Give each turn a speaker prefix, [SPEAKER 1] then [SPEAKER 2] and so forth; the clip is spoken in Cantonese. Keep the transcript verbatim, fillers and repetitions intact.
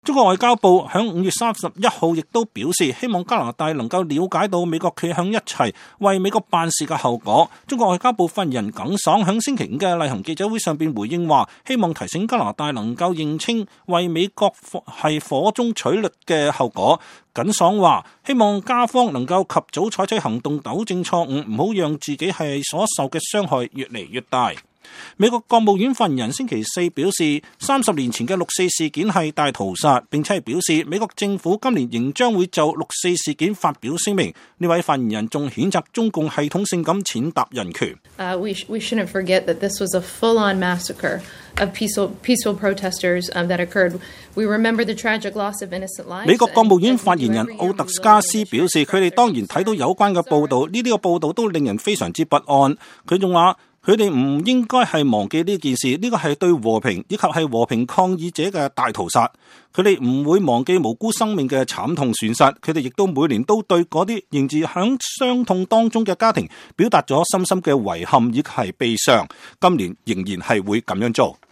[SPEAKER 1] 中國外交部響五月三十一號亦都表示，希望加拿大能夠了解到美國企向一齊為美國辦事嘅後果。中國外交部發言人耿爽響星期五嘅例行記者會上邊回應話，希望提醒加拿大能夠認清為美國係火中取栗嘅後果。耿爽話，希望加方能夠及早採取行動糾正錯誤，唔好讓自己係所受嘅傷害越嚟越大。美國國務院發言人星期四表示，三十年前嘅六四事件係大屠殺，並且係表示美國政府今年仍將會就六四事件發表聲明。呢位發言人仲譴責中共系統性咁踐踏人權。
[SPEAKER 2] Uh, we, sh- we shouldn't forget that this was a full-on massacre of peaceful, peaceful protesters um, that occurred. We remember the tragic loss of innocent lives.
[SPEAKER 1] 美國國務院發言人奧特加斯表示，佢哋當然睇到有關嘅報道，呢啲嘅報道都令人非常之不安。佢仲話，佢哋唔應該係忘記呢件事，呢個係對和平以及係和平抗議者嘅大屠殺。佢哋唔會忘記無辜生命嘅慘痛損失。佢哋亦都每年都對嗰啲仍然響傷痛當中嘅家庭表達咗深深嘅遺憾以及係悲傷。今年仍然係會咁樣做。